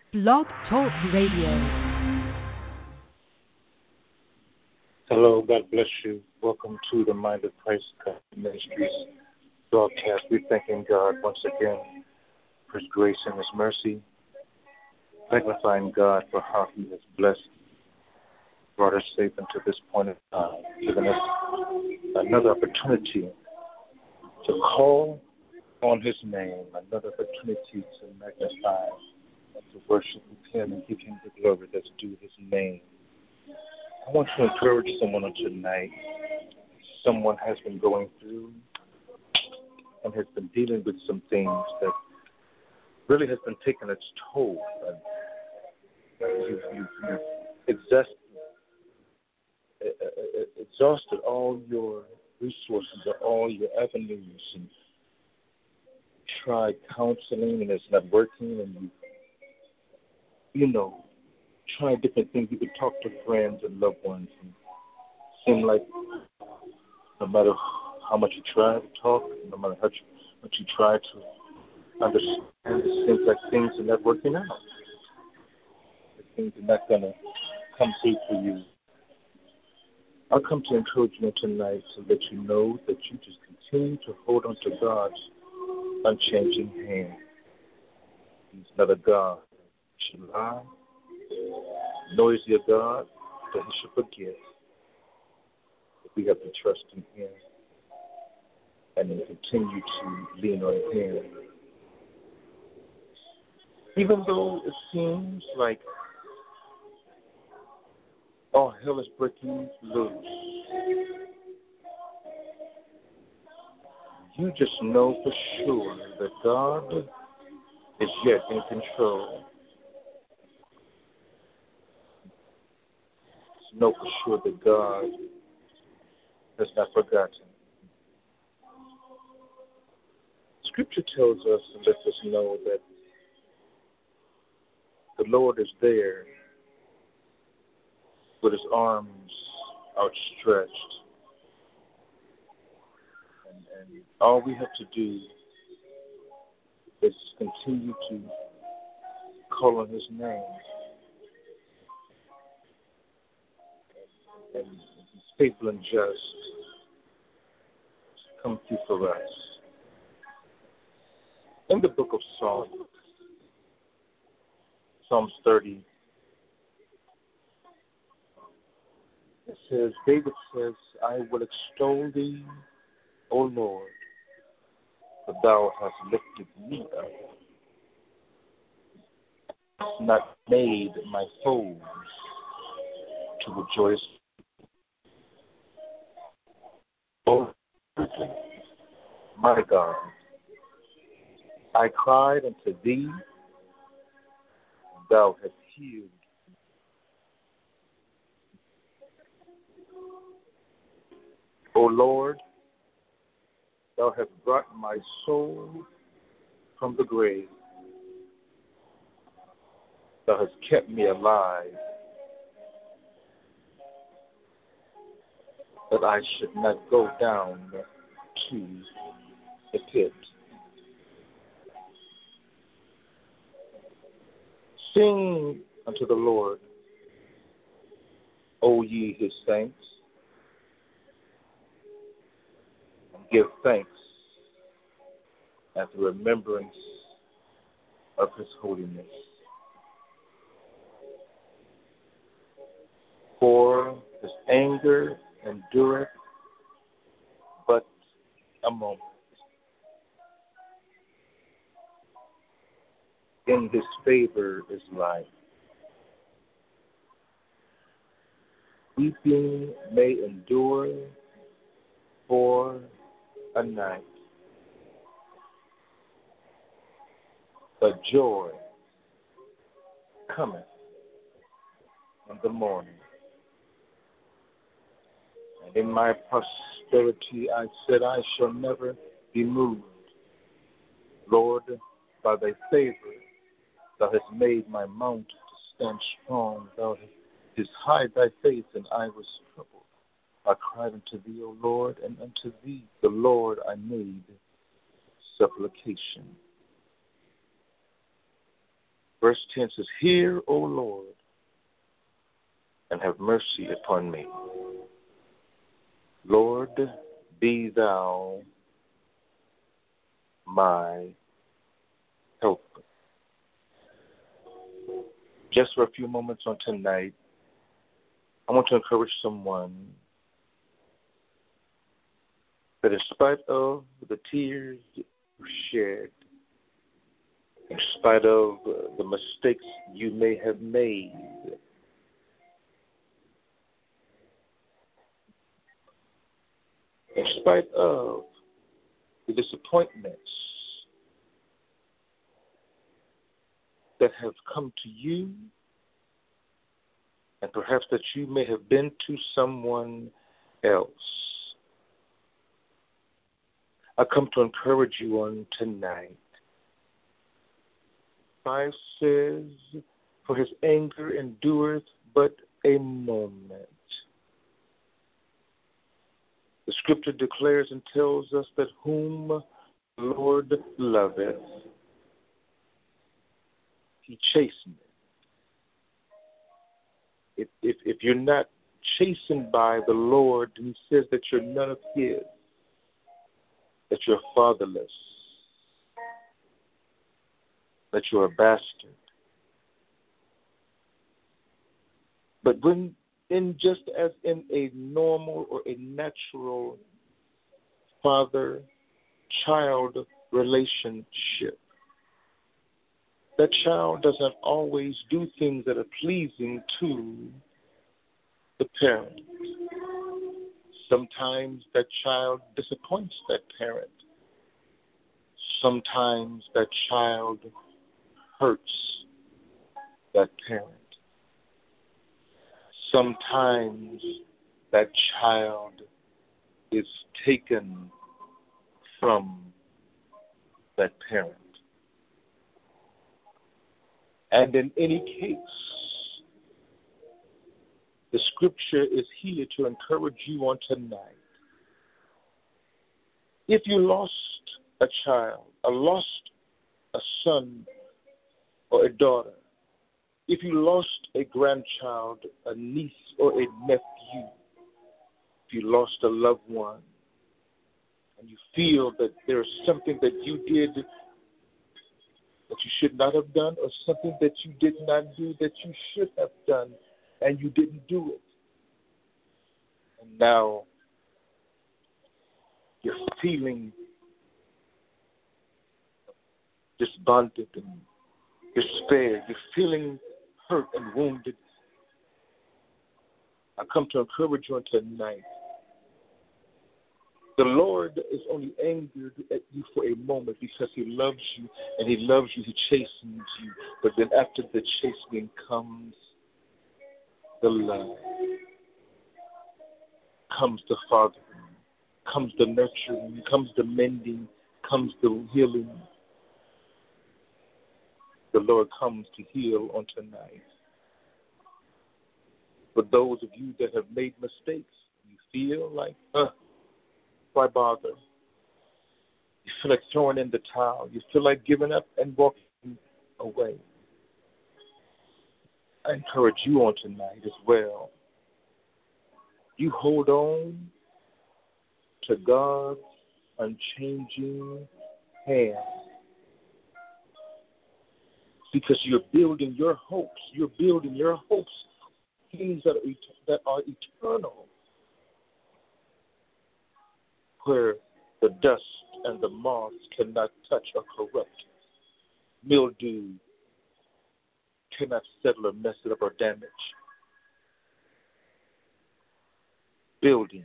Blog Talk Radio. Hello, God bless you. Welcome to the Mind of Christ Ministries broadcast. We're thanking God once again for His grace and His mercy, magnifying God for how He has blessed, brought us safe into this point of time, giving us another opportunity to call on His name, another opportunity to magnify and to worship Him and give Him the glory that's due His name. I want to encourage someone on tonight. Someone has been going through and has been dealing with some things that really has been taking its toll. You've exhausted all your resources or all your avenues and tried counseling and it's not working, and you try different things. You could talk to friends and loved ones, and it seemed like no matter how much you try to talk, no matter how much you try to understand, it seems like things are not working out. Things are not going to come through for you. I'll come to encourage you tonight to let you know that you just continue to hold on to God's unchanging hand. He's not a God who should lie, nor is he a God that he should forget. But we have to trust in him and then continue to lean on him. Even though it seems like all hell is breaking loose, you just know for sure that God is yet in control. Just know for sure that God has not forgotten. Scripture tells us and lets us know that the Lord is there with his arms outstretched. And all we have to do is continue to call on his name. And he's faithful and just to come through for us. In the book of Psalms 30, it says, David says, I will extol thee, O Lord, for thou hast lifted me up, hast not made my foes to rejoice. O my God, I cried unto thee, and thou hast healed. O Lord, thou hast brought my soul from the grave. Thou hast kept me alive, that I should not go down to the pit. Sing unto the Lord, O ye his saints, and give thanks at the remembrance of his holiness. For his anger endureth but a moment. In his favor is life. Weeping may endure for a night, but joy cometh in the morning. And in my prosperity I said, I shall never be moved. Lord, by thy favor, thou hast made my mount to stand strong. Thou didst hide thy face, and I was troubled. I cried unto thee, O Lord, and unto thee, the Lord, I made supplication. Verse 10 says, Hear, O Lord, and have mercy upon me. Lord, be thou my helper. Just for a few moments on tonight, I want to encourage someone that in spite of the tears you shed, in spite of the mistakes you may have made, in spite of the disappointments that have come to you, and perhaps that you may have been to someone else, I come to encourage you on tonight. 5 says, For his anger endureth but a moment. The scripture declares and tells us that whom the Lord loveth, he chasteneth. If you're not chastened by the Lord, he says that you're none of his, that you're fatherless, that you're a bastard. But when, just as in a normal or a natural father-child relationship, that child doesn't always do things that are pleasing to the parent. Sometimes that child disappoints that parent. Sometimes that child hurts that parent. Sometimes that child is taken from that parent. And in any case, the scripture is here to encourage you on tonight. If you lost a child, lost a son or a daughter, if you lost a grandchild, a niece or a nephew, if you lost a loved one, and you feel that there's something that you did that you should not have done, or something that you did not do that you should have done, and you didn't do it. And now you're feeling despondent and despair. You're feeling hurt and wounded. I come to encourage you on tonight. The Lord is only angered at you for a moment because he loves you, and he loves you, he chastens you. But then after the chastening comes the love, comes the fathering, comes the nurturing, comes the mending, comes the healing. The Lord comes to heal on tonight. For those of you that have made mistakes, you feel like, why bother? You feel like throwing in the towel. You feel like giving up and walking away. I encourage you on tonight as well. You hold on to God's unchanging hand, because you're building your hopes. You're building your hopes, things that are eternal, where the dust and the moths cannot touch or corrupt. Mildew cannot settle or mess it up or damage. Building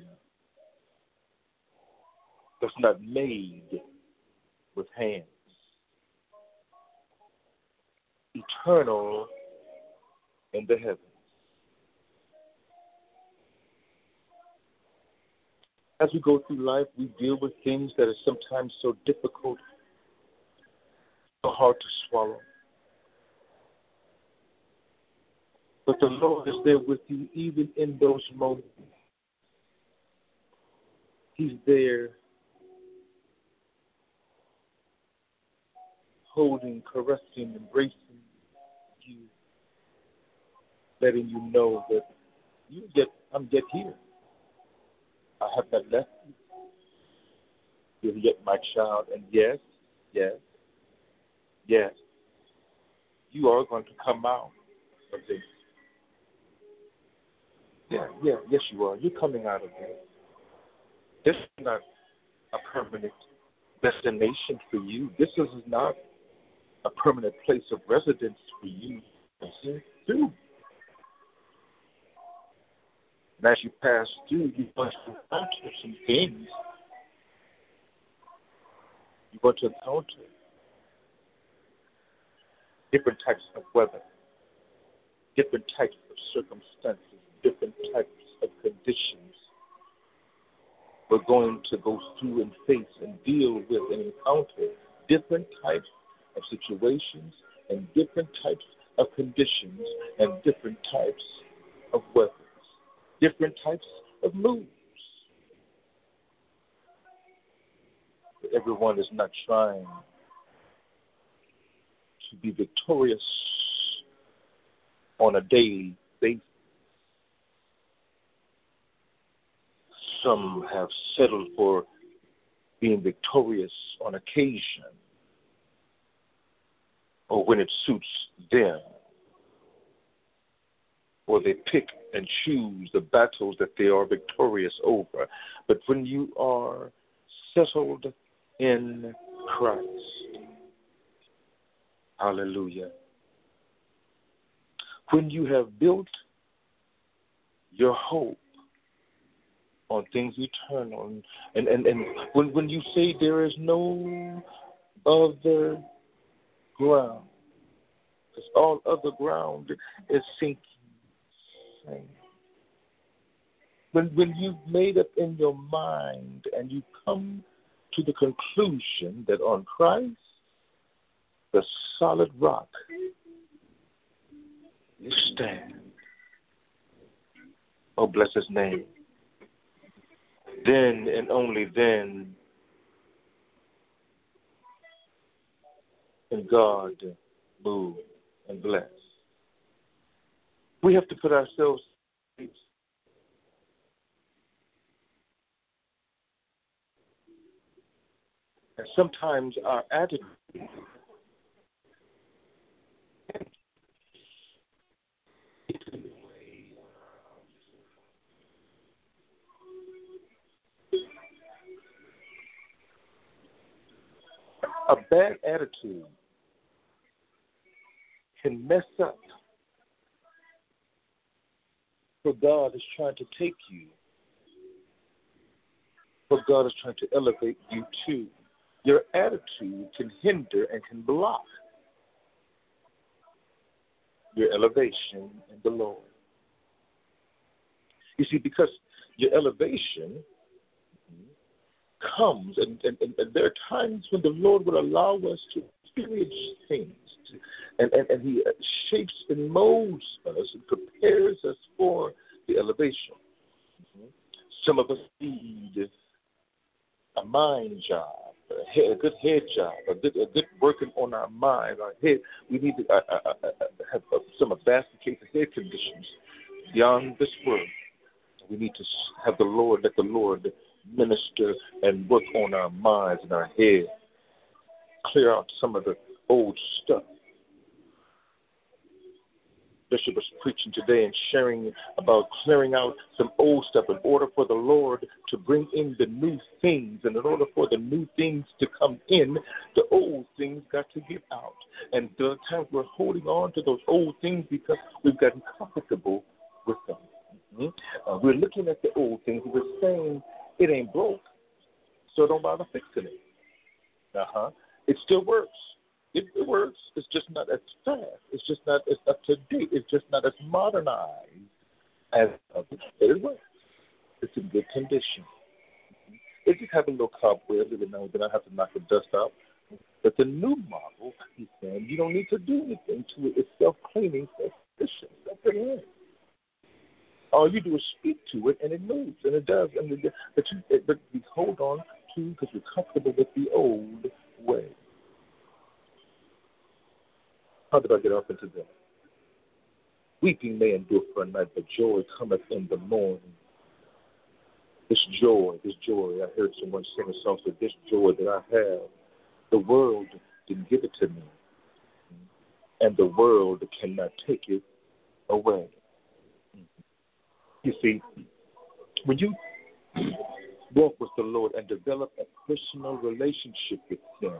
that's not made with hands. Eternal in the heavens. As we go through life, we deal with things that are sometimes so difficult, so hard to swallow. But the Lord is there with you even in those moments. He's there holding, caressing, embracing, letting you know that I'm yet here. I have not left you. You're yet my child. And yes, yes, yes, you are going to come out of this. Yes, you are. You're coming out of this. This is not a permanent destination for you. This is not a permanent place of residence for you. See, through. And as you pass through, you must encounter some things. You're going to encounter different types of weather, different types of circumstances, different types of conditions. We're going to go through and face and deal with and encounter different types of situations and different types of conditions and different types of weather, different types of moods. But everyone is not trying to be victorious on a daily basis. Some have settled for being victorious on occasion or when it suits them, or they pick and choose the battles that they are victorious over. But when you are settled in Christ, hallelujah, when you have built your hope on things eternal, and when you say there is no other ground, because all other ground is sinking. When you've made up in your mind and you come to the conclusion that on Christ, the solid rock, you stand. Oh, bless his name. Then and only then can God move and bless. We have to put ourselves and sometimes our attitude a bad attitude can mess up where God is trying to take you, where God is trying to elevate you to. Your attitude can hinder and can block your elevation in the Lord. You see, because your elevation comes, and there are times when the Lord will allow us to experience things, and He shapes and molds us and prepares us for the elevation. Some of us need a mind job, a good head job, a good working on our mind, our head. We need to have some emaciated head conditions beyond this world. We need to have the Lord, let the Lord minister and work on our minds and our head, clear out some of the old stuff. Bishop was preaching today and sharing about clearing out some old stuff in order for the Lord to bring in the new things. And in order for the new things to come in, the old things got to get out. And there are times we're holding on to those old things because we've gotten comfortable with them. We're looking at the old things and we're saying it ain't broke, so don't bother fixing it. It still works. It works. It's just not as fast. It's just not as up to date. It's just not as modernized as others. It works. It's in good condition. It just has a little cobweb every now and then. I have to knock the dust out. But the new model, he's saying, you don't need to do anything to it. It's self-cleaning, self-sufficient. Self-cleaning. All you do is speak to it, and it moves, and it does. But we hold on to because we're comfortable with the old way. How did I get off into that? weeping may endure for a night, but joy cometh in the morning. This joy, I heard someone sing a song, said, this joy that I have, the world didn't give it to me, and the world cannot take it away. You see, when you walk with the Lord and develop a personal relationship with Him,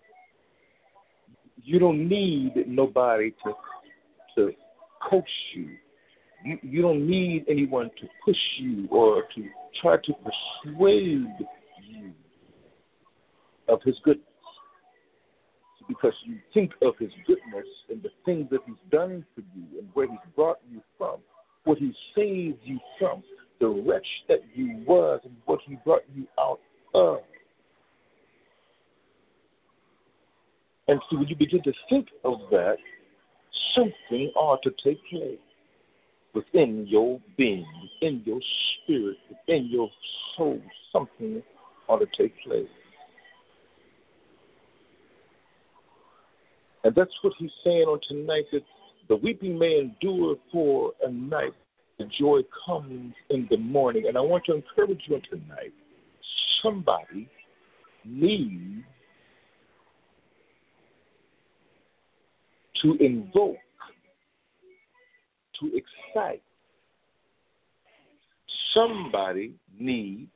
you don't need nobody to coach you. You don't need anyone to push you or to try to persuade you of His goodness. Because you think of His goodness and the things that He's done for you and where He's brought you from, what He saved you from, the wretch that you was and what He brought you out of. And so when you begin to think of that, something ought to take place within your being, within your spirit, within your soul. Something ought to take place. And that's what He's saying on tonight, that the weeping may endure for a night, the joy comes in the morning. And I want to encourage you on tonight, somebody needs to invoke, to excite. Somebody needs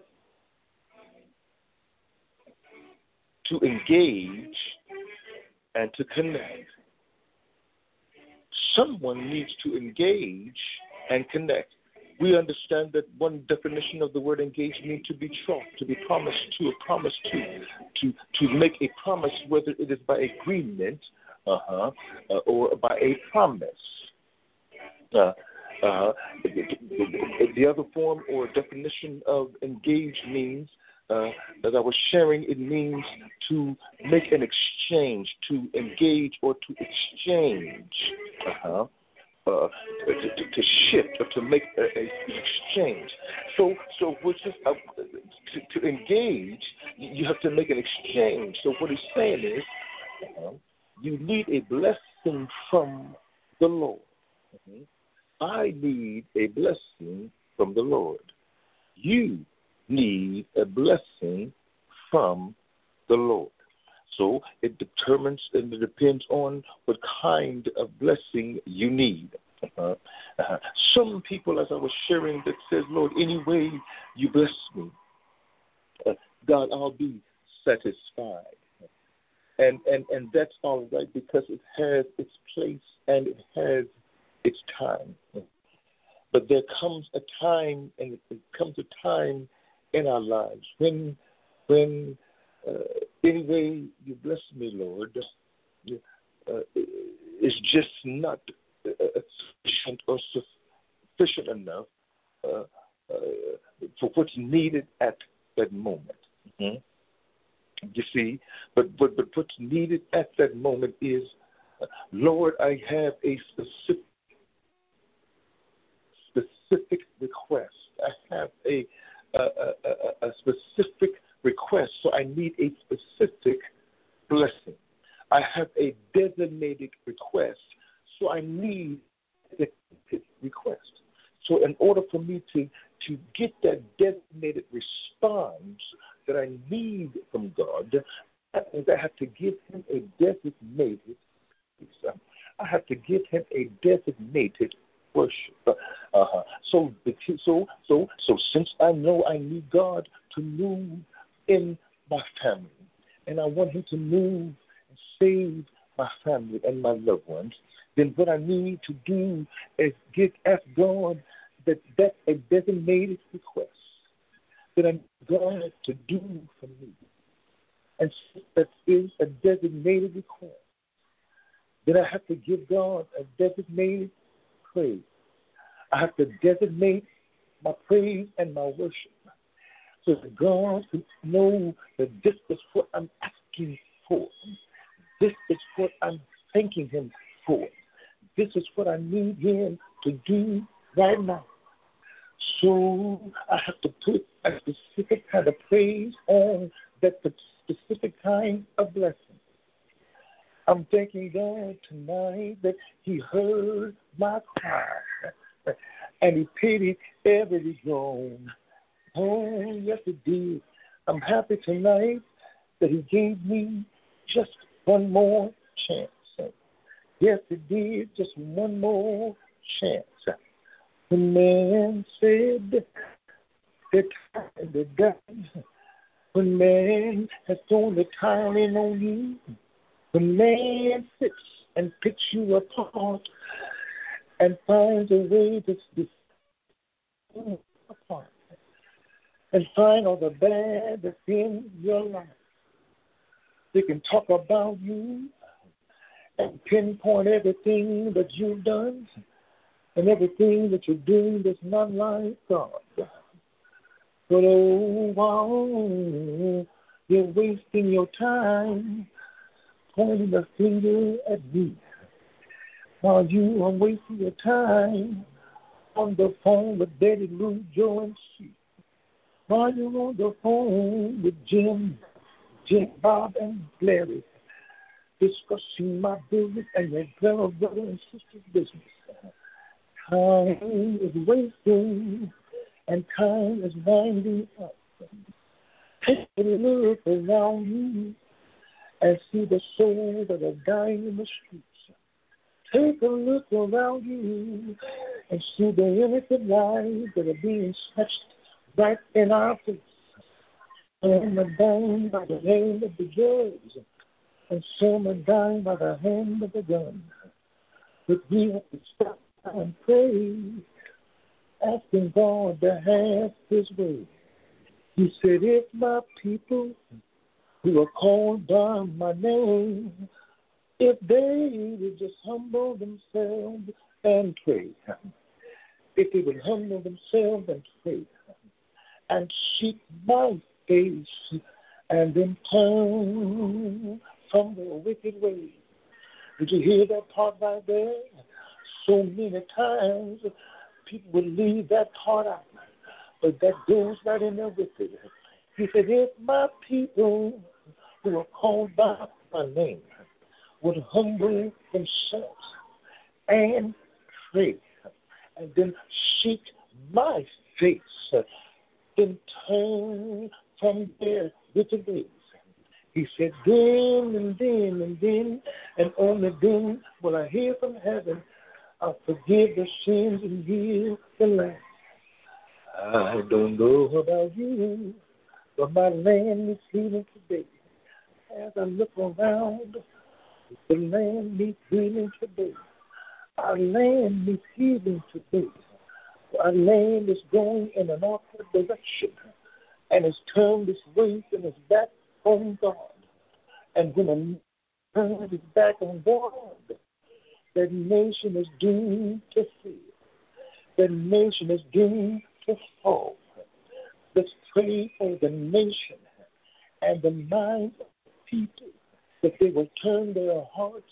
to engage and to connect. Someone needs to engage and connect. We understand that one definition of the word engage means to betroth, to be promised to, a promise to make a promise, whether it is by agreement or by a promise. The other form or definition of engage means, as I was sharing, it means to make an exchange, to engage or to exchange, to shift or to make an exchange. So which is to engage, you have to make an exchange. So what he's saying is, you need a blessing from the Lord. I need a blessing from the Lord. You need a blessing from the Lord. So it determines and it depends on what kind of blessing you need. Some people, as I was sharing, that says, Lord, any way you bless me, God, I'll be satisfied. And that's all right, because it has its place and it has its time. But there comes a time, and it comes a time in our lives when any way you bless me, Lord, is just not sufficient or sufficient enough for what's needed at that moment. You see, but what's needed at that moment is, Lord, I have a specific request. I have a specific request, so I need a specific blessing. I have a designated request, so I need a request. So in order for me to get that designated response that I need from God, that means I have to give Him a designated. I have to give Him a designated worship. So since I know I need God to move in my family, and I want Him to move and save my family and my loved ones, then what I need to do is ask God that's a designated request that I need God to do for me. And since that is a designated request, then I have to give God a designated praise. I have to designate my praise and my worship so that God can know that this is what I'm asking for. This is what I'm thanking Him for. This is what I need Him to do right now. So I have to put a specific kind of praise on that specific kind of blessing. I'm thanking God tonight that He heard my cry, and he pitied every groan. Oh, yes, he did. I'm happy tonight that he gave me just one more chance. Yes, he did, just one more chance. The man said the time is done. When man has thrown the towel in on you, when man sits and picks you apart and finds a way to split apart and find all the bad that's in your life. They can talk about you and pinpoint everything that you've done and everything that you're doing that's not like God. But oh, wow, you're wasting your time pointing the finger at me while you are wasting your time on the phone with Betty Lou, Joe, and Sue. While you're on the phone with Jim, Bob, and Larry, discussing my business and your brother and sister's business. Time is wasting and time is winding up. Take a look around you and see the souls that are dying in the streets. Take a look around you and see the innocent lives that are being snatched right in our face. Some are dying by the hand of the judge, and some are dying by the hand of the gun. But we have to stop and pray, asking God to have His way. He said, if my people who are called by my name, if they would just humble themselves and pray, if they would humble themselves and pray, and seek my face, and then turn from their wicked ways. Did you hear that part right there? So many times people would leave that part out, but that goes right in there with it. He said, if my people who are called by my name would humble themselves and pray, and then seek my face, then turn from their wicked ways. He said, then and then and then, and only then will I hear from heaven, I'll forgive the sins and heal the land. I don't know about you, but my land is healing today. As I look around, the land needs healing today. Our land needs healing today. Our land is going in an awkward direction and has turned its waist and its back on God. And when a man turns his back on God, that nation is doomed to fail. That nation is doomed to fall. Let's pray for the nation and the minds of people that they will turn their hearts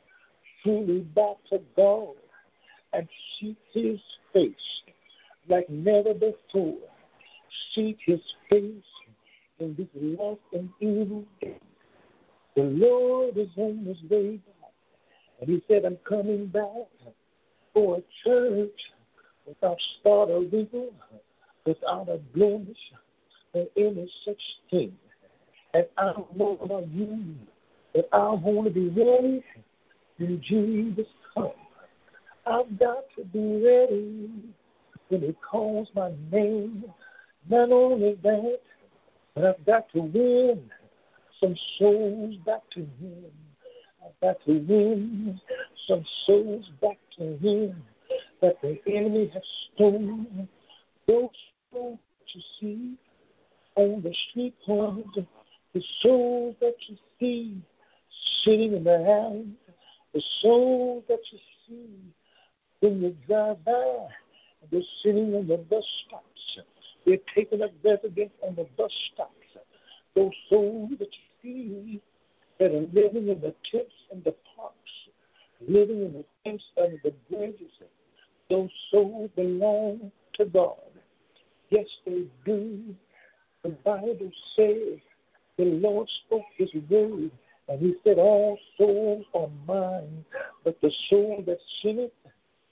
truly back to God and seek His face like never before. Seek His face in this last and evil day. The Lord is on His way back, and He said, I'm coming back for a church without spot or wrinkle, without a blemish or any such thing. And I don't know about you, but I want to be ready when Jesus comes. I've got to be ready when He calls my name. Not only that, but I've got to win some souls back to Him. I've got to win some souls back to Him that the enemy has stolen. Those souls that you see on the street corners, the souls that you see sitting in the alley, the souls that you see when you drive by, they're sitting on the bus stops. They're taking up residence on the bus stops. Those souls that you see that are living in the tents and the parks, living in the tents under the bridges, those souls belong to God. Yes, they do. The Bible says the Lord spoke His word, and He said, all souls are mine, but the soul that sinneth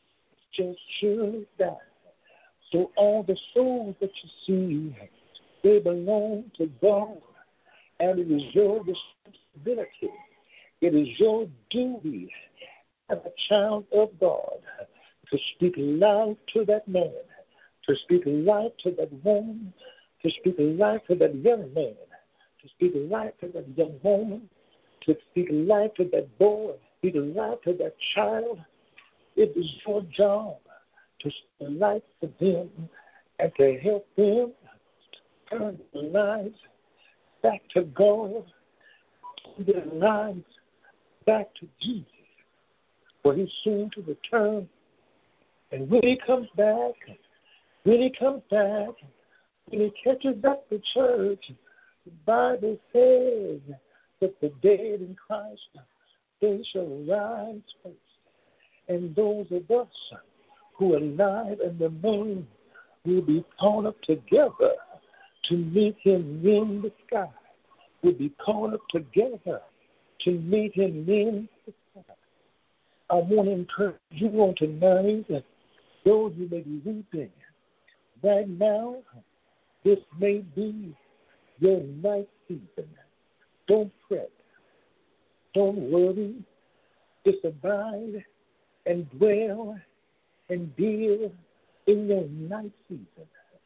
just should die. So all the souls that you see, they belong to God, and it is your responsibility. It is your duty as a child of God to speak life to that man, to speak life to that woman, to speak life to that young man, to speak life to that young woman, to speak life to that boy, speak life to that child. It is your job to speak life to them and to help them turn their lives back to God, turn their lives back to Jesus, for He's soon to return. And when He comes back, when He catches up the church, the Bible says that the dead in Christ, they shall rise first. And those of us who are alive and remain will be caught up together to meet Him in the sky. We'll be caught up together to meet Him in the sky. I want to encourage you on tonight, those who may be weeping. Right now, this may be your night season. Don't fret. Don't worry. Just abide and dwell and deal in your night season.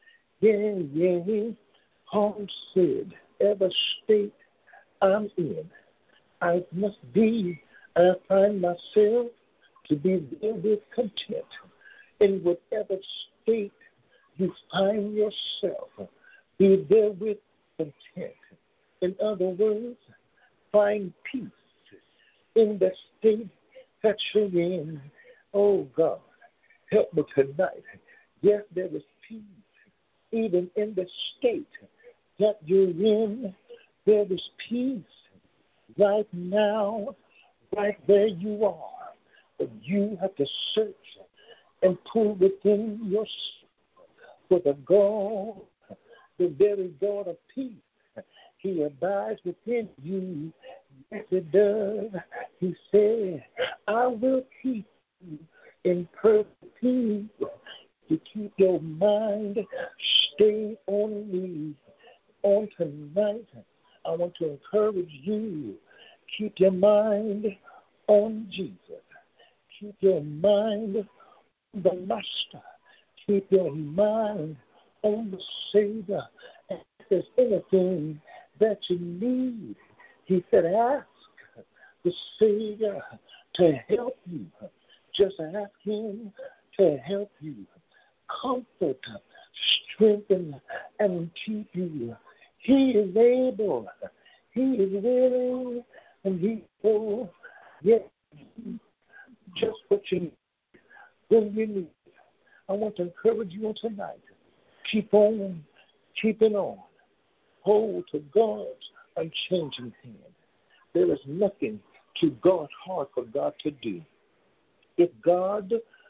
Yeah. Paul said, every state I'm in, I find myself to be there with content. In whatever state you find yourself, be there with content. In other words, find peace in the state that you're in. Oh God, help me tonight. Yes, there is peace even in the state that you're in. There is peace right now, right where you are. But you have to search and pull within yourself for the God, the very God of peace. He abides within you. Yes, it does. He said, I will keep you in perfect peace. To keep your mind stay on me. On tonight, I want to encourage you. Keep your mind on Jesus. Keep your mind on the Master. Keep your mind on the Savior. And if there's anything that you need, He said, ask the Savior to help you. Just ask Him to help you. Comfort, strengthen, and keep you. He is able. He is willing, and He will get just what you need when you need it. I want to encourage you on tonight. Keep on keeping on. Hold to God's unchanging hand. There is nothing too hard for God to do. If God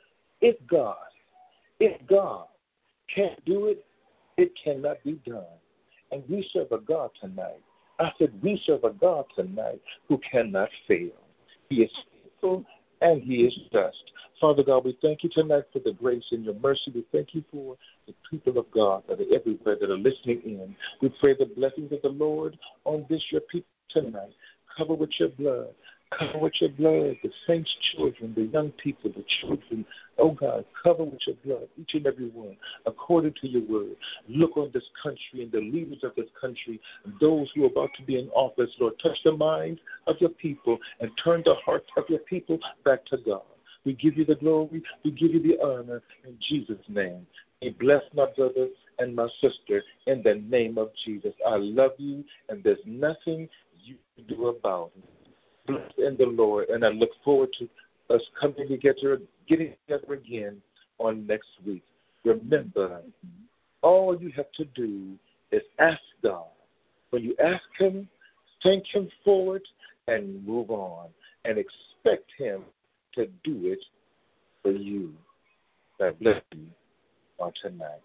can't do it, it cannot be done. And we serve a God tonight. I said we serve a God tonight who cannot fail. He is faithful and He is just. Father God, we thank You tonight for the grace and Your mercy. We thank You for the people of God that are everywhere, that are listening in. We pray the blessings of the Lord on this Your people tonight. Cover with Your blood. Cover with Your blood the saints' children, the young people, the children. Oh, God, cover with Your blood each and every one according to Your word. Look on this country and the leaders of this country and those who are about to be in office. Lord, touch the minds of Your people and turn the hearts of Your people back to God. We give You the glory. We give You the honor in Jesus' name. May bless my brother and my sister in the name of Jesus. I love you, and there's nothing you can do about it. Bless in the Lord, and I look forward to us getting together again on next week. Remember, all you have to do is ask God. When you ask Him, thank Him for it, and move on, and expect Him to do it for you. God bless you on tonight.